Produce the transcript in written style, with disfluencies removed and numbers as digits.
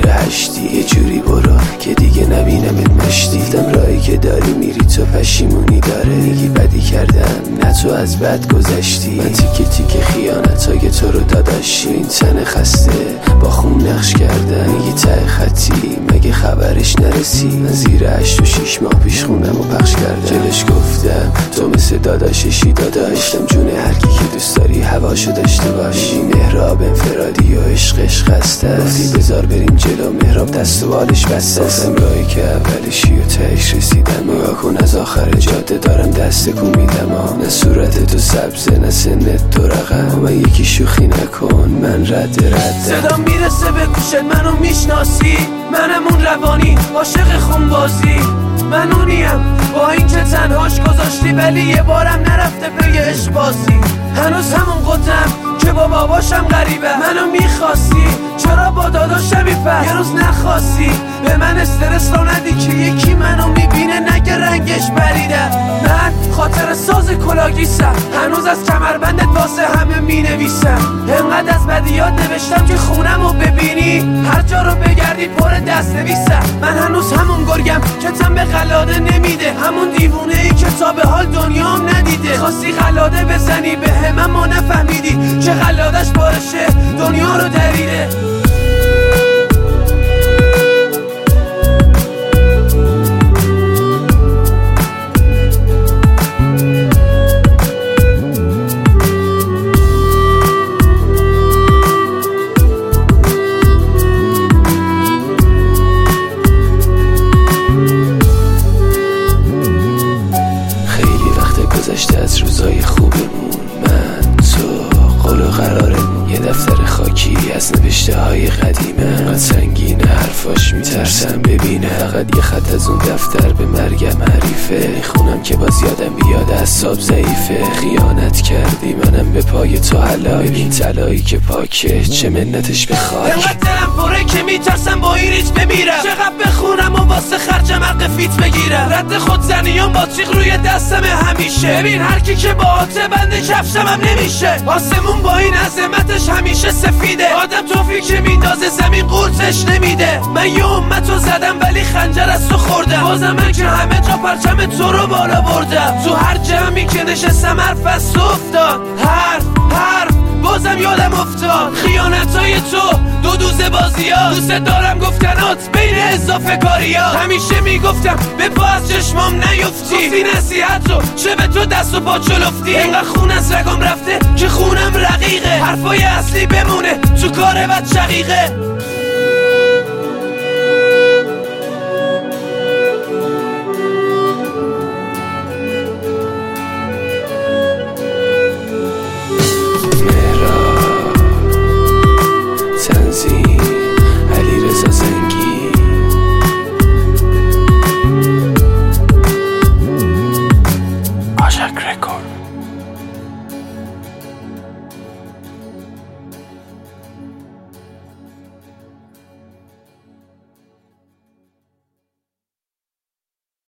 زیر هشتی. یه جوری برو که دیگه نبینمت مشتی. گفتم راهی که داری میری تو پشیمونی داره. میگی بدی کردم نه تو از بد گذشتی. من تیکه تیکه خیانتای تو رو داداشی. این تن خسته با خون نقش کردم. میگی ته خطی مگه خبرش نرسی. من زیر 8 و 6 ماه پیش خونم و پخش کردم. جلش گفتم تو مثل داداششی داداش. گفتم جون هر کی که دوست داری هواشو داشته باشی. مهراب انفرادی و عشقش خسته. گفتی بذار بریم جلو مهراب دست و بالش بسته. گفتم راهی که اولشی و تهش رسیدم. نگاه کن از آخر جاده دارم دست کو میدم. نه صورت تو سبزه نه سنت تو رقم. من یکی شوخی نکن من رد صدا میرسه به گوشت منو میشناسی. منم اون روانی عاشق خونبازی. من اونیم با این که تنهاش گذاشتی ولی یه بارم نرفته پی عشق بازی. هنوز همون قطم که با باباشم غریبه. منو میخواستی چرا با داداشم میپس یه روز نخواستی به من استرس رو ندی که یکی منو میبینه نگه رنگش بریده. من خاطر ساز کلاگیسم هنوز از کمربندت واسه همه مینویسم. انقدر از بدیات نوشتم که خونم رو ببینی هر جا رو بگردی پر دست نویسم. من هنوز همون گرگم که تن به قلاده نمیده. همون دیوونه ای که تا به حال دنیام ندیده. خواستی قلاده بزنی به هم ما نفهمیدی که قلادش بارشه دنیا رو دریده. گذشته از روزای خوبمون. من تو قول و قرارمون. یه دفتر خاکی از نوشته های قدیمه. انقدر سنگینه حرفاش میترسم ببینه. فقط یه خط از اون دفتر به مرگم حریفه. میخونم که باز یادم بیاد اعصاب ضعیفه. خیانت کردی منم به پای تو حلای. ببین طلایی که پاکه چه منتش به خاک. انقدر دلم پره که میترسم با این ریچ بمیرم. چقدر بخونم و واسه خرجم حق فیت بگیرم. رد خودزنیام با تیغ روی دستم همیشه. ببین هر کی که با آته بنده کفشم هم نمیشه. آسمون با این عظمتش همیشه سفیده. آدم توفیق که میندازه زمین قورتش نمیده. من یه امتو زدم ولی خنجر از تو خوردم. بازم من که همه جا پرچم تو رو بالا بردم. تو هر جمعی که نشستم حرف از تو افتاد. حرف بازم یادم افتاد. خیانتای تو دو دوزه بازی‌ها. دوست دارم گفتنات بین اضافه کاری‌ها. همیشه میگفتم به پا از چشمام نیفتی. گفتی نصیحت رو چه به تو دست و پا چلفتی. اینقدر خون از رگام رفته که خونم رقیقه. حرفای اصلی بمونه تو کار بد شقیقه.